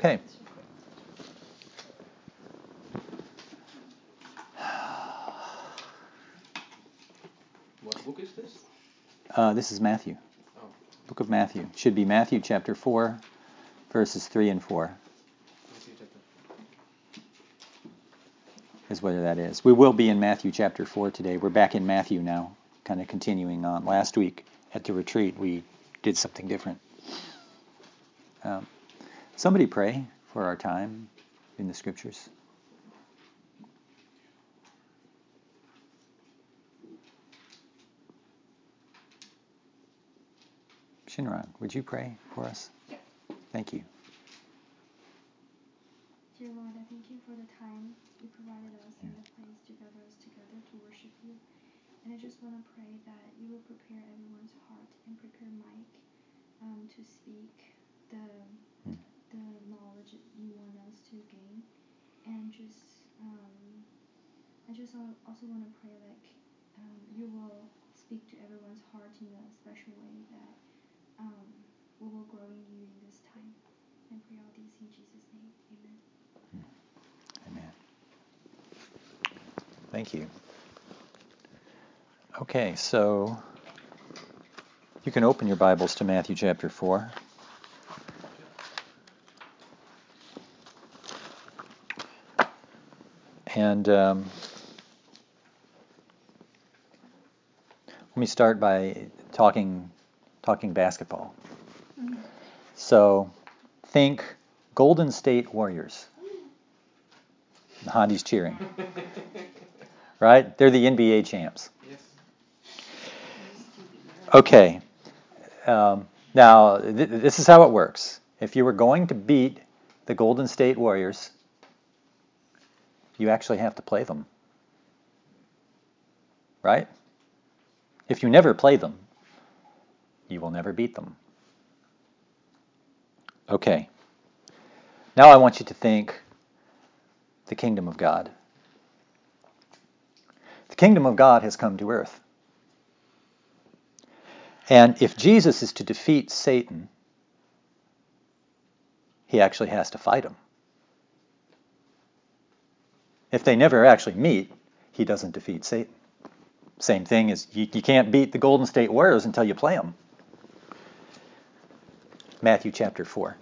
Okay. What book is this? This is Matthew. Oh. Book of Matthew. Should be Matthew chapter 4, verses 3 and 4. Matthew chapter. Is whether that is. We will be in Matthew chapter 4 today. We're back in Matthew now, kind of continuing on. Last week at the retreat, we did something different. Somebody pray for our time in the Scriptures. Shinran, would you pray for us? Thank you. Dear Lord, I thank you for the time you provided us and the place to gather us together to worship you. And I just want to pray that you will prepare everyone's heart and prepare Mike to speak the knowledge you want us to gain. And I just also want to pray you will speak to everyone's heart in a special way that we will grow in you in this time. I pray all these in Jesus' name. Amen. Amen. Thank you. Okay, so you can open your Bibles to Matthew chapter 4. And let me start by talking basketball. So think Golden State Warriors. Handi's cheering. Right? They're the NBA champs. Yes. Okay. Now, this is how it works. If you were going to beat the Golden State Warriors, you actually have to play them. Right? If you never play them, you will never beat them. Okay. Now I want you to think the kingdom of God. The kingdom of God has come to earth. And if Jesus is to defeat Satan, he actually has to fight him. If they never actually meet, he doesn't defeat Satan. Same thing as you can't beat the Golden State Warriors until you play them. Matthew chapter 4.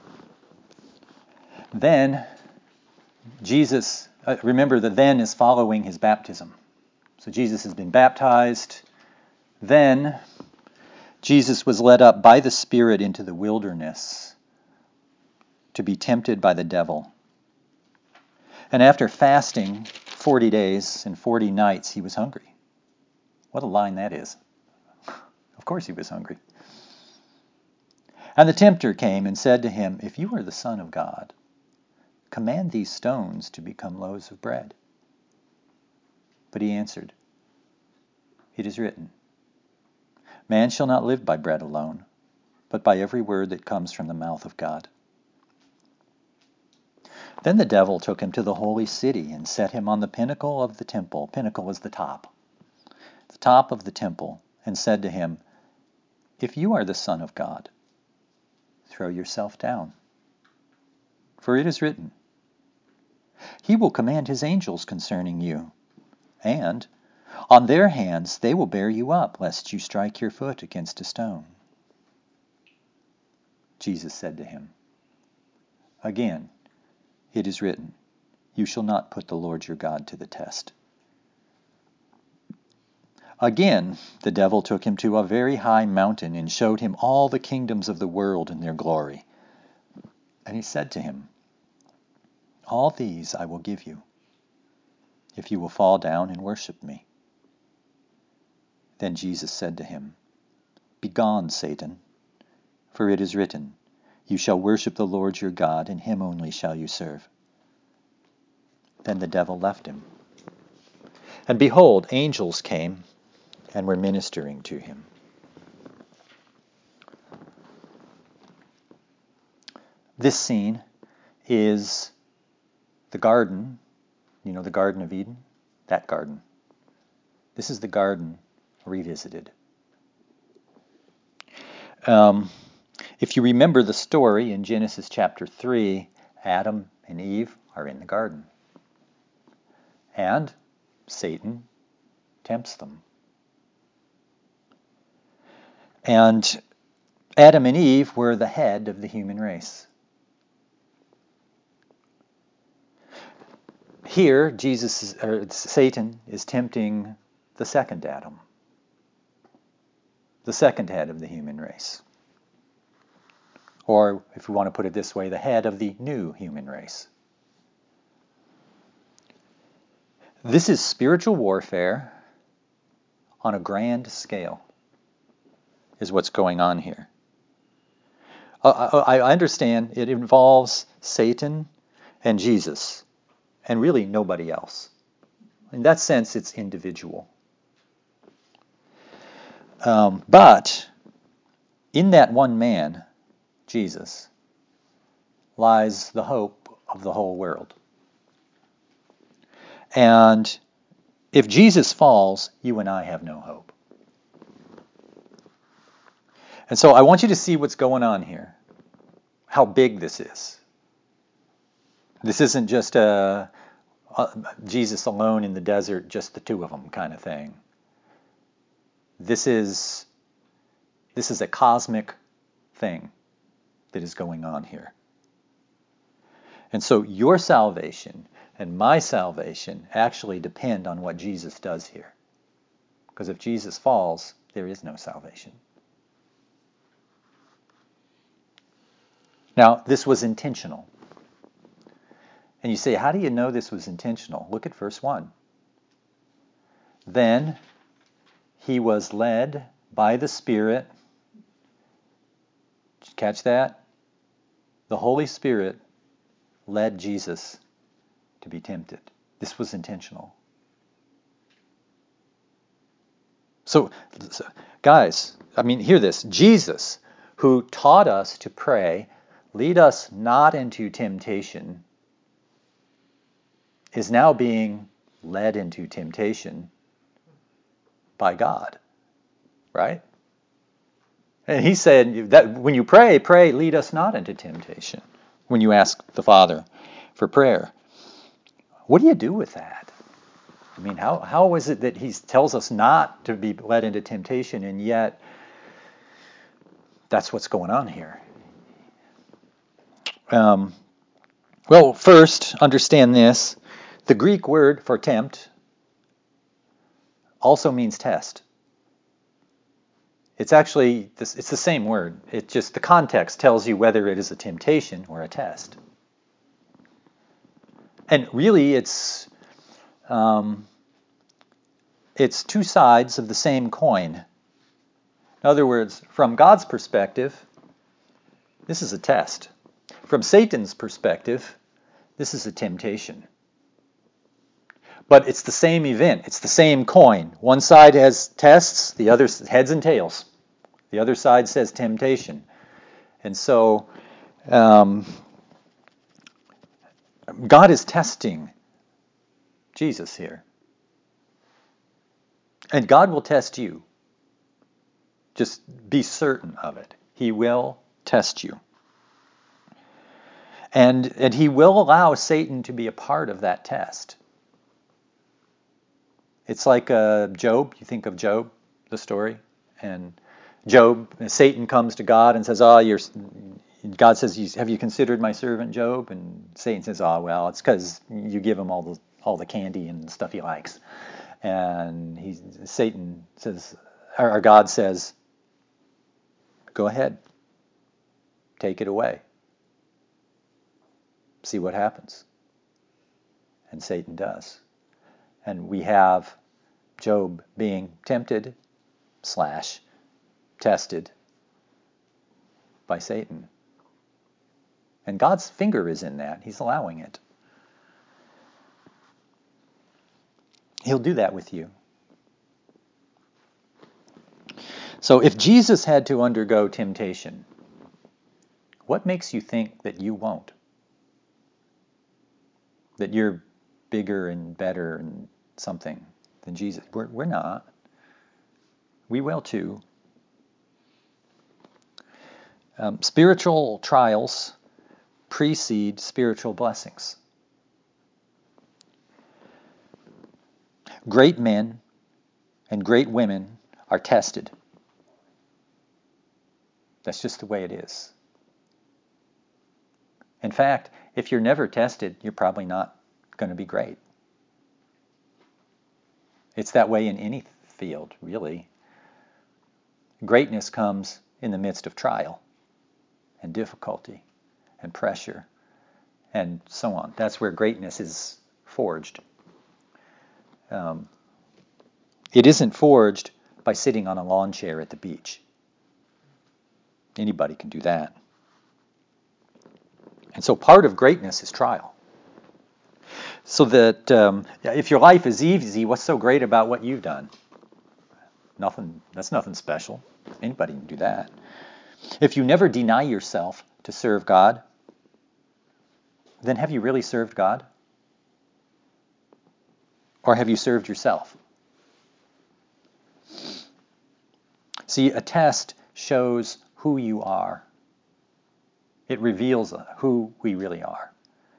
Then Jesus, remember the then is following his baptism. So Jesus has been baptized. Then Jesus was led up by the Spirit into the wilderness to be tempted by the devil. And after fasting 40 days and 40 nights, he was hungry. What a line that is. Of course he was hungry. And the tempter came and said to him, "If you are the Son of God, command these stones to become loaves of bread." But he answered, "It is written, man shall not live by bread alone, but by every word that comes from the mouth of God." Then the devil took him to the holy city and set him on the pinnacle of the temple. Pinnacle is the top of the temple, and said to him, "If you are the Son of God, throw yourself down. For it is written, he will command his angels concerning you, and on their hands they will bear you up, lest you strike your foot against a stone." Jesus said to him, "Again, it is written, you shall not put the Lord your God to the test." Again, the devil took him to a very high mountain and showed him all the kingdoms of the world in their glory. And he said to him, "All these I will give you, if you will fall down and worship me." Then Jesus said to him, "Begone, Satan, for it is written, you shall worship the Lord your God, and him only shall you serve." Then the devil left him. And behold, angels came and were ministering to him. This scene is the garden, the Garden of Eden, that garden. This is the garden revisited. If you remember the story in Genesis chapter 3, Adam and Eve are in the garden. And Satan tempts them. And Adam and Eve were the head of the human race. Here, Satan is tempting the second Adam, the second head of the human race. Or, if we want to put it this way, the head of the new human race. This is spiritual warfare on a grand scale, is what's going on here. I understand it involves Satan and Jesus, and really nobody else. In that sense, it's individual. But in that one man, Jesus, lies the hope of the whole world. And if Jesus falls, you and I have no hope. And so I want you to see what's going on here, how big this is. This isn't just Jesus alone in the desert, just the two of them kind of thing. This is a cosmic thing that is going on here. And so your salvation and my salvation actually depend on what Jesus does here. Because if Jesus falls, there is no salvation. Now, this was intentional. And you say, how do you know this was intentional? Look at verse 1. Then he was led by the Spirit. Did you catch that? The Holy Spirit led Jesus to be tempted. This was intentional. So, guys, hear this. Jesus, who taught us to pray, lead us not into temptation, is now being led into temptation by God. Right? And he said that when you pray, lead us not into temptation. When you ask the Father for prayer. What do you do with that? How is it that he tells us not to be led into temptation, and yet that's what's going on here? Well, first, understand this. The Greek word for tempt also means test. It's actually, it's the same word. It just, the context tells you whether it is a temptation or a test. And really, it's two sides of the same coin. In other words, from God's perspective, this is a test. From Satan's perspective, this is a temptation. But it's the same event. It's the same coin. One side has tests, the other heads and tails. The other side says temptation. And so God is testing Jesus here. And God will test you. Just be certain of it. He will test you. And he will allow Satan to be a part of that test. It's like Job. You think of Job, the story. And Job, Satan comes to God and says, God says, have you considered my servant Job? And Satan says, well, it's because you give him all the candy and stuff he likes. And Satan says, or God says, go ahead, take it away. See what happens. And Satan does. And we have Job being tempted / tested by Satan. And God's finger is in that. He's allowing it. He'll do that with you. So if Jesus had to undergo temptation, what makes you think that you won't? That you're bigger and better and something than Jesus? We're not. We will too. Spiritual trials precede spiritual blessings. Great men and great women are tested. That's just the way it is. In fact, if you're never tested, you're probably not going to be great. It's that way in any field, really. Greatness comes in the midst of trial and difficulty and pressure and so on. That's where greatness is forged. It isn't forged by sitting on a lawn chair at the beach. Anybody can do that. And so part of greatness is trial. So that if your life is easy, what's so great about what you've done? Nothing. That's nothing special. Anybody can do that. If you never deny yourself to serve God, then have you really served God? Or have you served yourself? See, a test shows who you are. It reveals who we really are.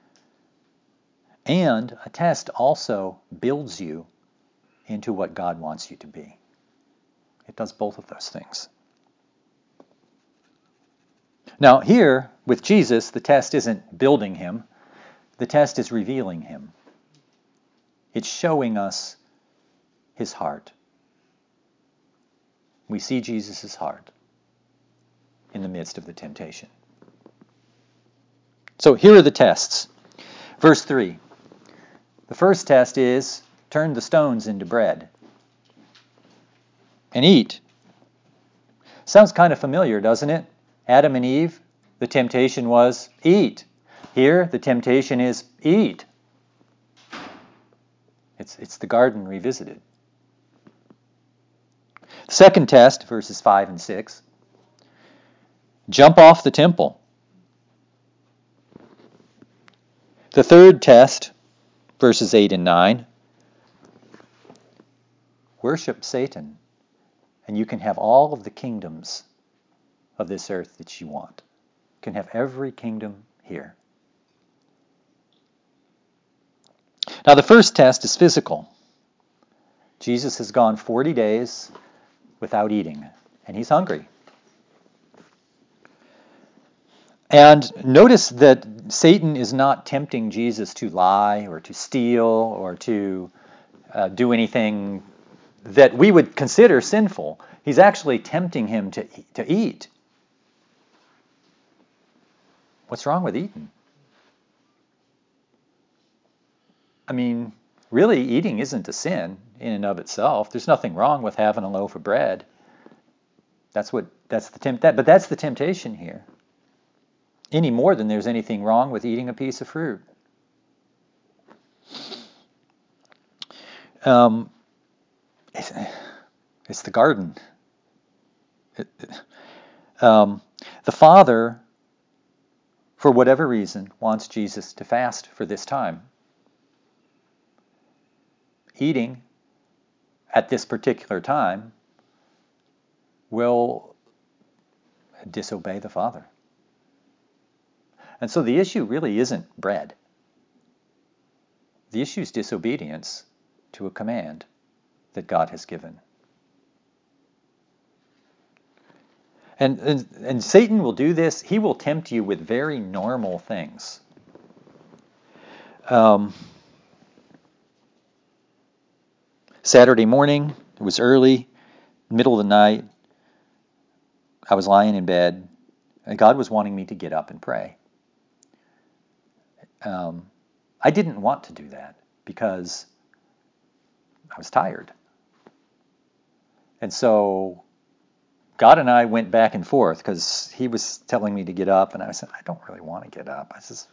And a test also builds you into what God wants you to be. It does both of those things. Now here, with Jesus, the test isn't building him. The test is revealing him. It's showing us his heart. We see Jesus' heart in the midst of the temptation. So here are the tests. Verse 3. The first test is, turn the stones into bread and eat. Sounds kind of familiar, doesn't it? Adam and Eve, the temptation was eat. Here, the temptation is eat. It's the garden revisited. Second test, verses 5 and 6. Jump off the temple. The third test, verses 8 and 9. Worship Satan, and you can have all of the kingdoms of this earth that you want. You can have every kingdom here. Now the first test is physical. Jesus has gone 40 days without eating, and he's hungry. And notice that Satan is not tempting Jesus to lie or to steal or to do anything that we would consider sinful. He's actually tempting him to eat. What's wrong with eating? I mean, really, eating isn't a sin in and of itself. There's nothing wrong with having a loaf of bread. But that's the temptation here. Any more than there's anything wrong with eating a piece of fruit. It's the garden. The Father, for whatever reason, wants Jesus to fast for this time. Eating at this particular time will disobey the Father. And so the issue really isn't bread. The issue is disobedience to a command that God has given. And Satan will do this. He will tempt you with very normal things. Saturday morning, it was early, middle of the night. I was lying in bed, and God was wanting me to get up and pray. I didn't want to do that because I was tired. And so God and I went back and forth because he was telling me to get up, and I said, I don't really want to get up. I said,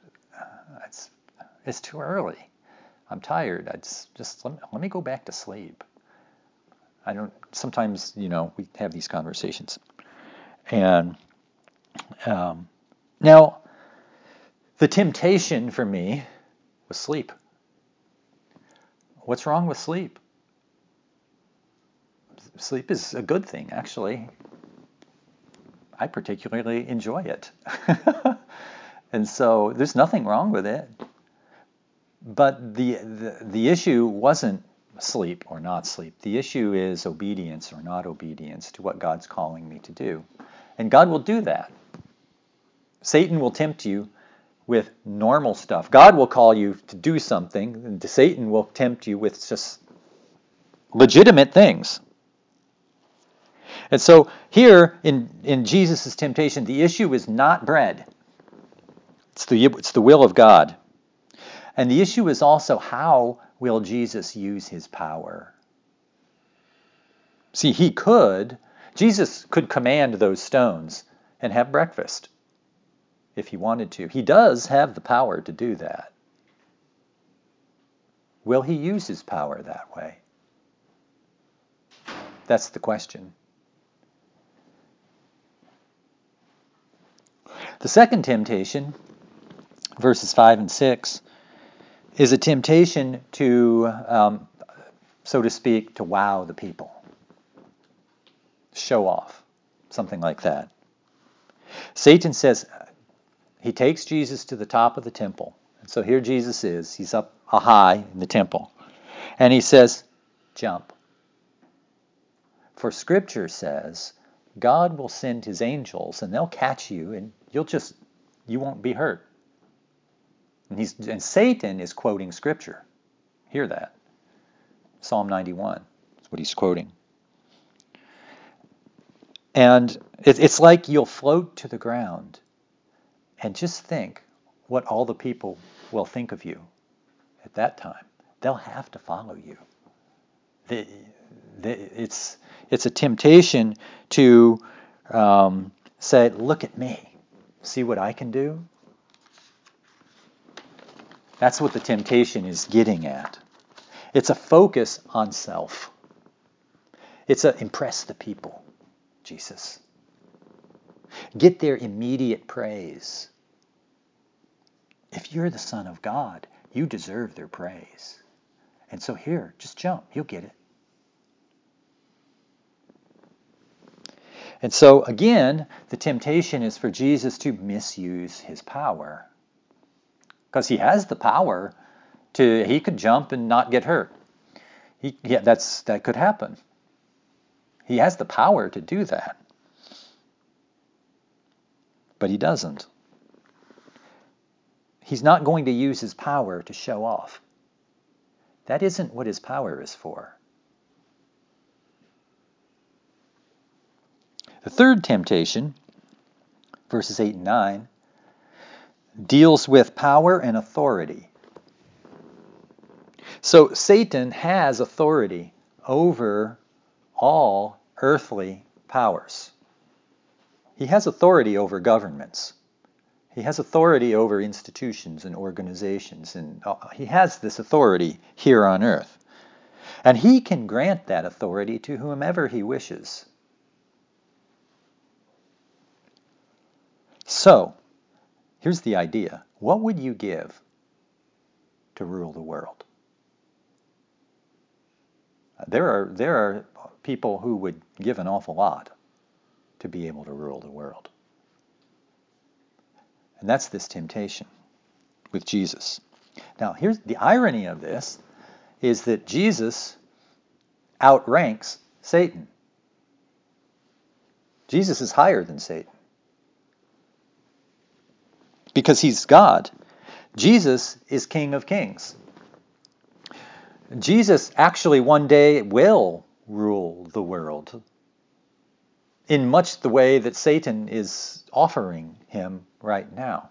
it's too early. I'm tired. Just let me go back to sleep. Sometimes, we have these conversations. And now, the temptation for me was sleep. What's wrong with sleep? Sleep is a good thing, actually. I particularly enjoy it. And so there's nothing wrong with it. But the issue wasn't sleep or not sleep. The issue is obedience or not obedience to what God's calling me to do. And God will do that. Satan will tempt you with normal stuff. God will call you to do something, and Satan will tempt you with just legitimate things. And so here in Jesus' temptation, the issue is not bread. It's the will of God. And the issue is also, how will Jesus use his power? See, Jesus could command those stones and have breakfast if he wanted to. He does have the power to do that. Will he use his power that way? That's the question. The second temptation, verses 5 and 6, is a temptation to, so to speak, to wow the people. Show off, something like that. Satan says, he takes Jesus to the top of the temple. And so here Jesus is. He's up high in the temple. And he says, jump. For Scripture says, God will send his angels and they'll catch you and you won't be hurt. And Satan is quoting Scripture. Hear that. Psalm 91 is what he's quoting. And it's like you'll float to the ground and just think what all the people will think of you at that time. They'll have to follow you. It's a temptation to say, look at me. See what I can do? That's what the temptation is getting at. It's a focus on self. It's a impress the people, Jesus. Get their immediate praise. If you're the Son of God, you deserve their praise. And so here, just jump. You'll get it. And so again, the temptation is for Jesus to misuse his power. Because he has the power he could jump and not get hurt. That could happen. He has the power to do that. But he doesn't. He's not going to use his power to show off. That isn't what his power is for. The third temptation, verses 8 and 9, deals with power and authority. So Satan has authority over all earthly powers. He has authority over governments. He has authority over institutions and organizations, and he has this authority here on earth. And he can grant that authority to whomever he wishes. So, here's the idea. What would you give to rule the world? There are people who would give an awful lot to be able to rule the world. And that's this temptation with Jesus. Now, here's the irony of this, is that Jesus outranks Satan. Jesus is higher than Satan. Because he's God. Jesus is King of Kings. Jesus actually one day will rule the world in much the way that Satan is offering him right now.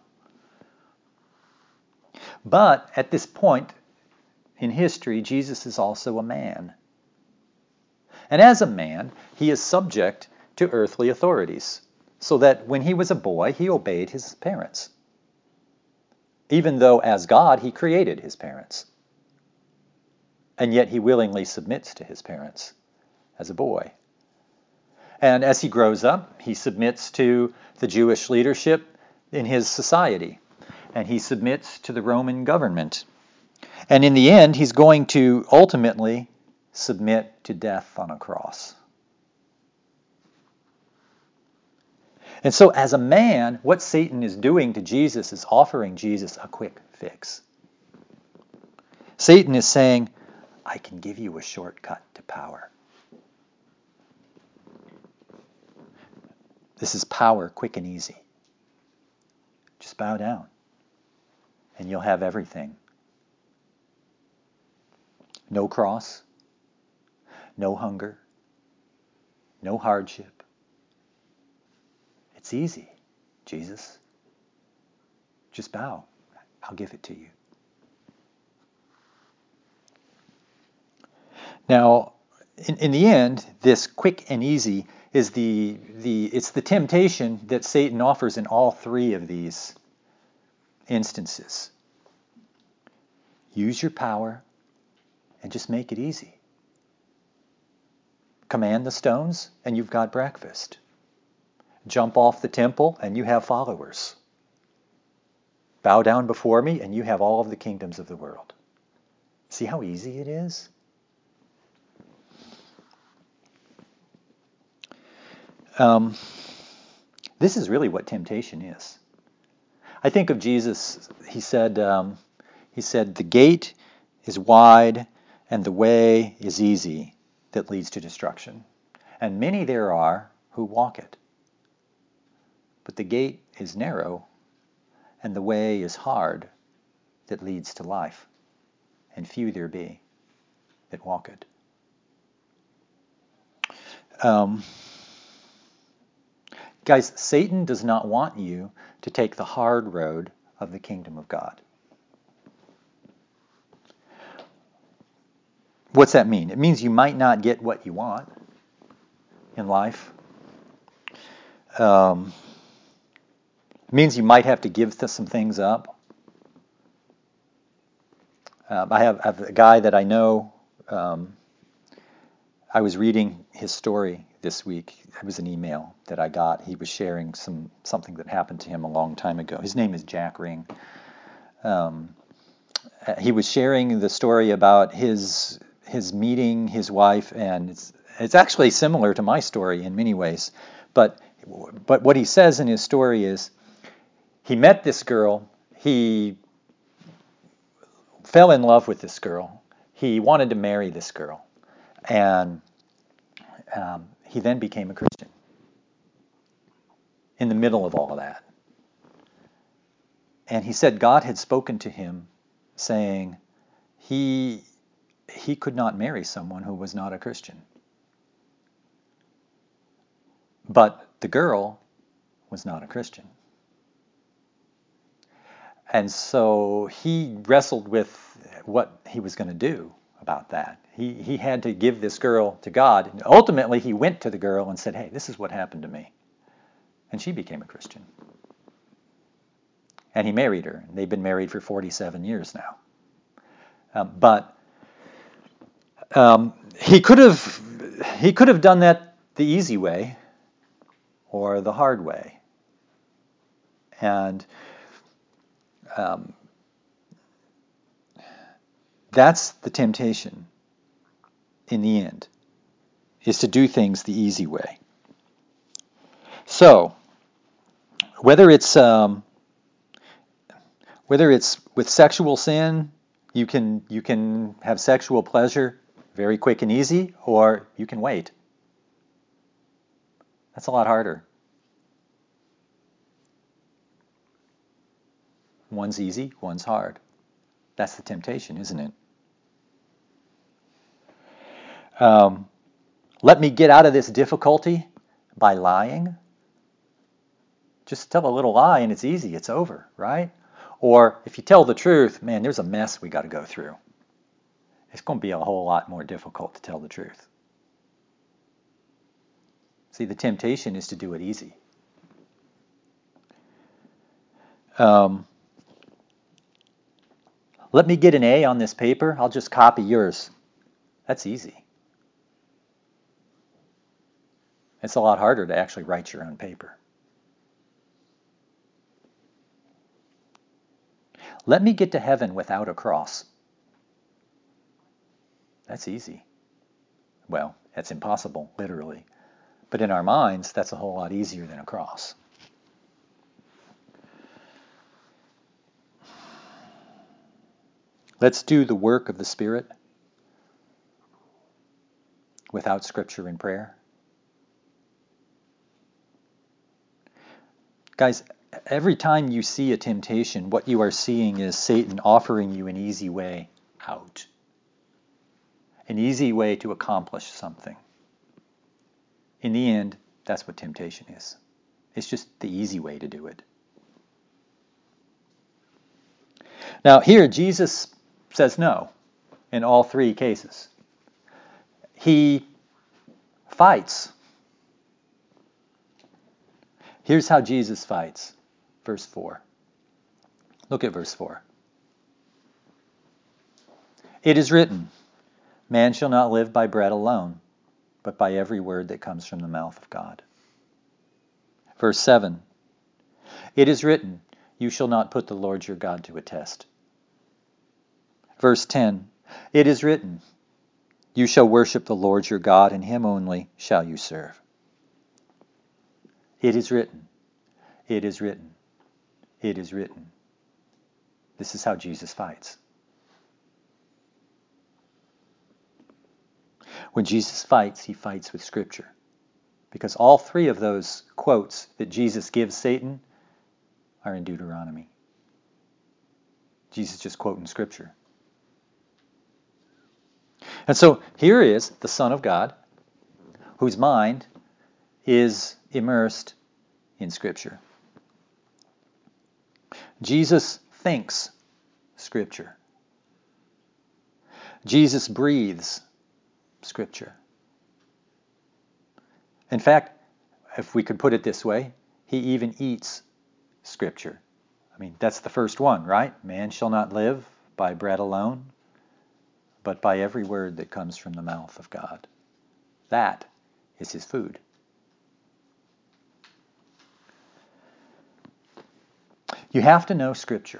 But at this point in history, Jesus is also a man. And as a man, he is subject to earthly authorities, so that when he was a boy, he obeyed his parents. Even though as God, he created his parents. And yet he willingly submits to his parents as a boy. And as he grows up, he submits to the Jewish leadership in his society. And he submits to the Roman government. And in the end, he's going to ultimately submit to death on a cross. And so as a man, what Satan is doing to Jesus is offering Jesus a quick fix. Satan is saying, I can give you a shortcut to power. This is power, quick and easy. Just bow down, and you'll have everything. No cross, no hunger, no hardship. It's easy, Jesus. Just bow. I'll give it to you. Now, in the end, this quick and easy is it's the temptation that Satan offers in all three of these instances. Use your power and just make it easy. Command the stones and you've got breakfast. Jump off the temple and you have followers. Bow down before me and you have all of the kingdoms of the world. See how easy it is? This is really what temptation is. I think of Jesus. He said, the gate is wide and the way is easy that leads to destruction. And many there are who walk it. But the gate is narrow and the way is hard that leads to life. And few there be that walk it. Guys, Satan does not want you to take the hard road of the kingdom of God. What's that mean? It means you might not get what you want in life. It means you might have to give some things up. I have a guy that I know. I was reading his story this week. It was an email that I got. He was sharing something that happened to him a long time ago. His name is Jack Ring. He was sharing the story about his meeting his wife, and it's actually similar to my story in many ways. But what he says in his story is he met this girl. He fell in love with this girl. He wanted to marry this girl. And he then became a Christian in the middle of all of that. And he said God had spoken to him saying he could not marry someone who was not a Christian. But the girl was not a Christian. And so he wrestled with what he was going to do about that. He had to give this girl to God. And ultimately, he went to the girl and said, hey, this is what happened to me. And she became a Christian. And he married her. They've been married for 47 years now. But he could have done that the easy way or the hard way. And that's the temptation in the end, is to do things the easy way. So, whether it's with sexual sin, you can have sexual pleasure very quick and easy, or you can wait. That's a lot harder. One's easy, one's hard. That's the temptation, isn't it? Let me get out of this difficulty by lying. Just tell a little lie and it's easy, it's over, right? Or if you tell the truth, man, there's a mess we got to go through. It's going to be a whole lot more difficult to tell the truth. See, the temptation is to do it easy. Let me get an A on this paper, I'll just copy yours. That's easy. It's a lot harder to actually write your own paper. Let me get to heaven without a cross. That's easy. Well, that's impossible, literally. But in our minds, that's a whole lot easier than a cross. Let's do the work of the Spirit without Scripture and prayer. Guys, every time you see a temptation, what you are seeing is Satan offering you an easy way out. An easy way to accomplish something. In the end, that's what temptation is. It's just the easy way to do it. Now here, Jesus says no in all three cases. He fights. Here's how Jesus fights. Verse 4. Look at verse 4. It is written, man shall not live by bread alone, but by every word that comes from the mouth of God. Verse 7. It is written, you shall not put the Lord your God to a test. Verse 10. It is written, you shall worship the Lord your God, and him only shall you serve. It is written. It is written. It is written. This is how Jesus fights. When Jesus fights, he fights with Scripture. Because all three of those quotes that Jesus gives Satan are in Deuteronomy. Jesus just quoting Scripture. And so here is the Son of God, whose mind is immersed in Scripture. Jesus thinks Scripture. Jesus breathes Scripture. In fact, if we could put it this way, he even eats Scripture. I mean, that's the first one, right? Man shall not live by bread alone, but by every word that comes from the mouth of God. That is his food. You have to know Scripture.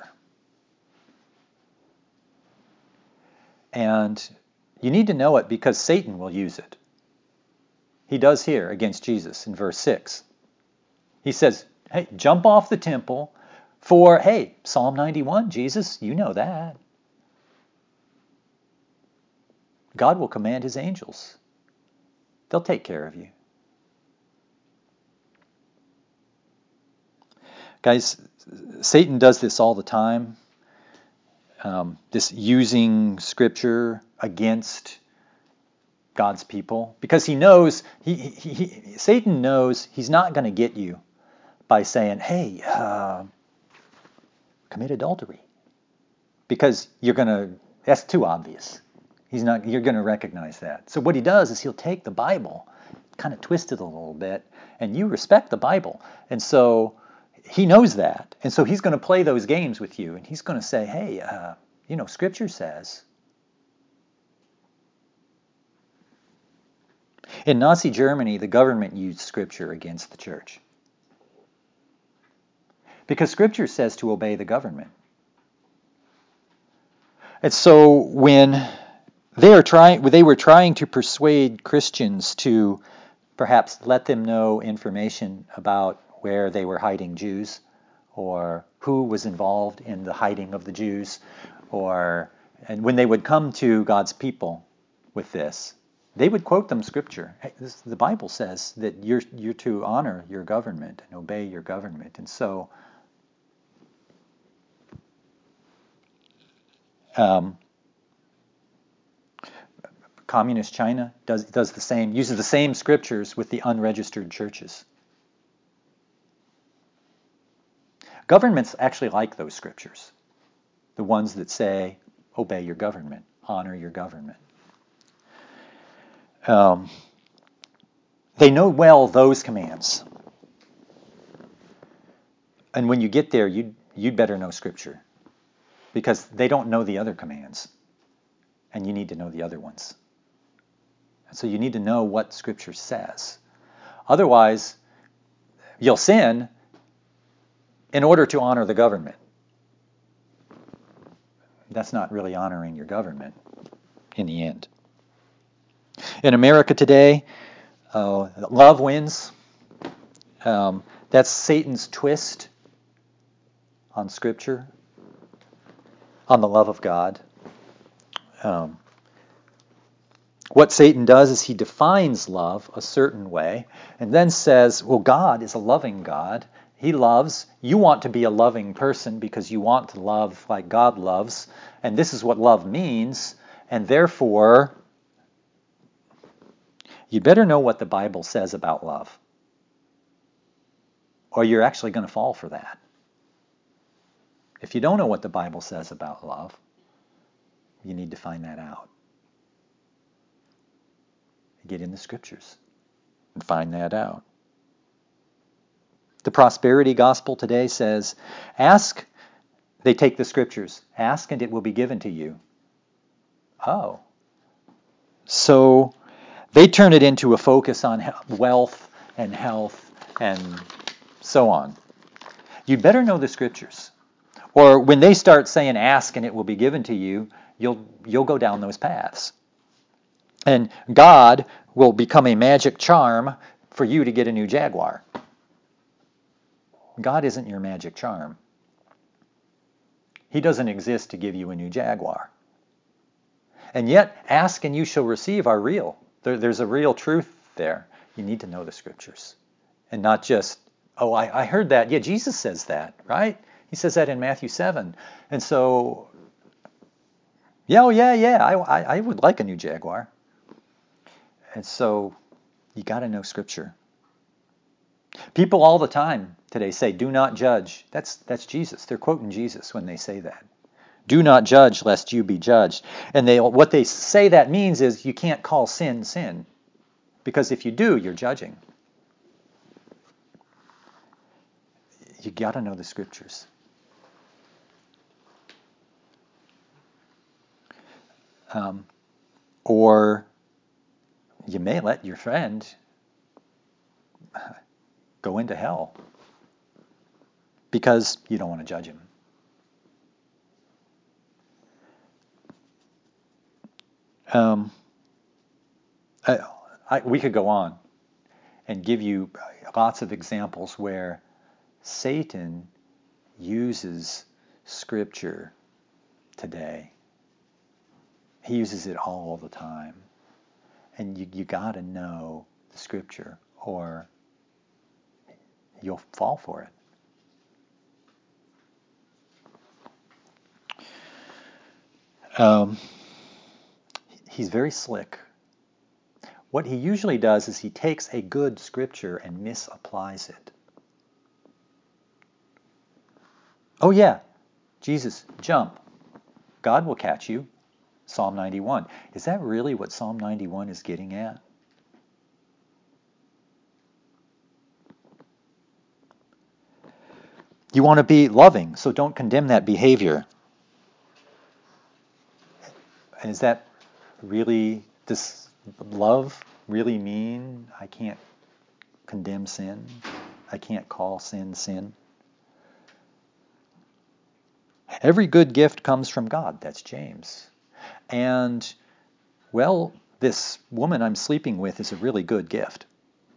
And you need to know it because Satan will use it. He does here against Jesus in verse 6. He says, hey, jump off the temple for, hey, Psalm 91, Jesus, you know that. God will command his angels. They'll take care of you. Guys, Satan does this all the time. This using Scripture against God's people. Because he knows, Satan knows he's not going to get you by saying, hey, commit adultery. Because that's too obvious. You're going to recognize that. So what he does is he'll take the Bible, kind of twist it a little bit, and you respect the Bible. And so he knows that. And so he's going to play those games with you. And he's going to say, hey, Scripture says. In Nazi Germany, the government used Scripture against the church. Because Scripture says to obey the government. And so when they were trying to persuade Christians to perhaps let them know information about where they were hiding Jews, or who was involved in the hiding of the Jews, and when they would come to God's people with this, they would quote them Scripture. Hey, the Bible says that you're to honor your government and obey your government, and so Communist China does the same, uses the same Scriptures with the unregistered churches. Governments actually like those Scriptures, the ones that say, obey your government, honor your government. They know well those commands. And when you get there, you'd better know Scripture, because they don't know the other commands, and you need to know the other ones. So you need to know what Scripture says. Otherwise, you'll sin in order to honor the government. That's not really honoring your government in the end. In America today, love wins. That's Satan's twist on Scripture, on the love of God. Um, what Satan does is he defines love a certain way and then says, well, God is a loving God. He loves. You want to be a loving person because you want to love like God loves. And this is what love means. And therefore, you better know what the Bible says about love, or you're actually going to fall for that. If you don't know what the Bible says about love, you need to find that out. Get in the scriptures and find that out. The prosperity gospel today says, ask, they take the scriptures, ask and it will be given to you. Oh. So they turn it into a focus on wealth and health and so on. You'd better know the scriptures. Or when they start saying ask and it will be given to you, you'll go down those paths. And God will become a magic charm for you to get a new Jaguar. God isn't your magic charm. He doesn't exist to give you a new Jaguar. And yet, ask and you shall receive are real. There's a real truth there. You need to know the scriptures. And not just, oh, I heard that. Yeah, Jesus says that, right? He says that in Matthew 7. And so, yeah, I would like a new Jaguar. And so, you got to know scripture. People all the time today say, do not judge. That's Jesus. They're quoting Jesus when they say that. Do not judge lest you be judged. And what they say that means is you can't call sin, sin. Because if you do, you're judging. You got to know the scriptures. Or you may let your friend go into hell because you don't want to judge him. We could go on and give you lots of examples where Satan uses scripture today. He uses it all the time. And you got to know the scripture or you'll fall for it. He's very slick. What he usually does is he takes a good scripture and misapplies it. Oh yeah, Jesus, jump. God will catch you. Psalm 91. Is that really what Psalm 91 is getting at? You want to be loving, so don't condemn that behavior. And is that really, does love really mean I can't condemn sin? I can't call sin, sin? Every good gift comes from God. That's James. And, well, this woman I'm sleeping with is a really good gift.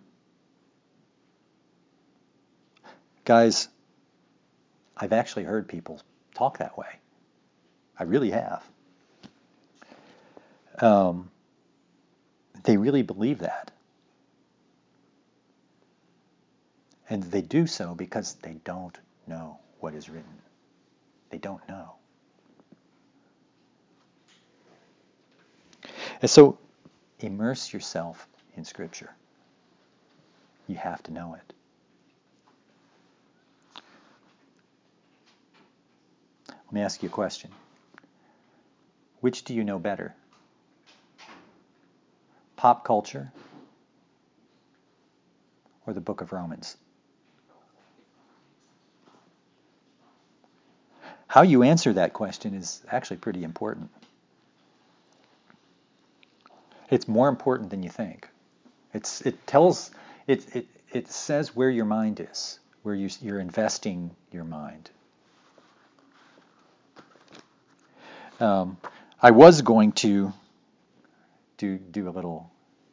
Guys, I've actually heard people talk that way. I really have. They really believe that. And they do so because they don't know what is written. They don't know. And so, immerse yourself in Scripture. You have to know it. Let me ask you a question. Which do you know better? Pop culture or the book of Romans? How you answer that question is actually pretty important. It's more important than you think. It says where your mind is, where you're investing your mind. I was going to do a little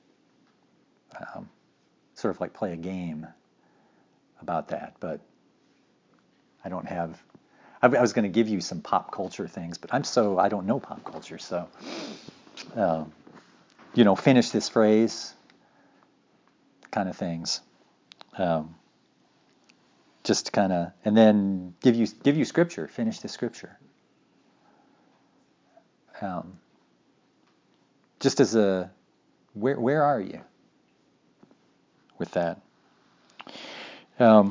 sort of like play a game about that, but I don't have I was going to give you some pop culture things, but I don't know pop culture, so finish this phrase, kind of things. Just kind of, and then give you scripture. Finish the scripture. Just as a, where are you with that? I'm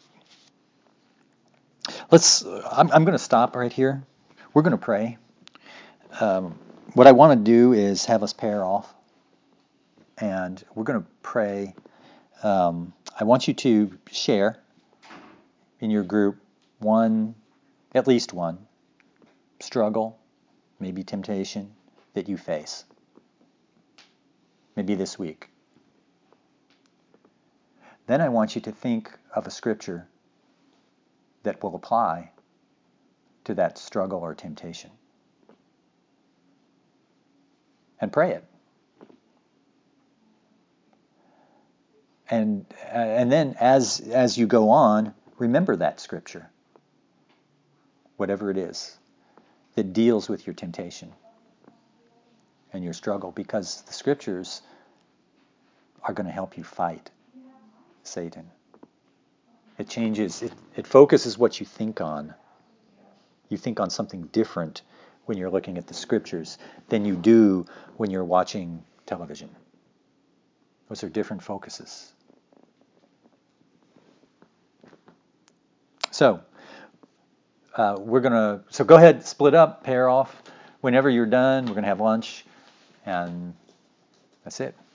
going to stop right here. We're going to pray. What I want to do is have us pair off, and we're going to pray. I want you to share in your group at least one struggle, maybe temptation that you face, maybe this week. Then I want you to think of a scripture that will apply to that struggle or temptation, and pray it. And then as you go on, remember that scripture, whatever it is, that deals with your temptation and your struggle, because the scriptures are going to help you fight Satan. It changes, it focuses what you think on. You think on something different when you're looking at the scriptures than you do when you're watching television. Those are different focuses. So so go ahead, split up, pair off. Whenever you're done, we're going to have lunch, and that's it.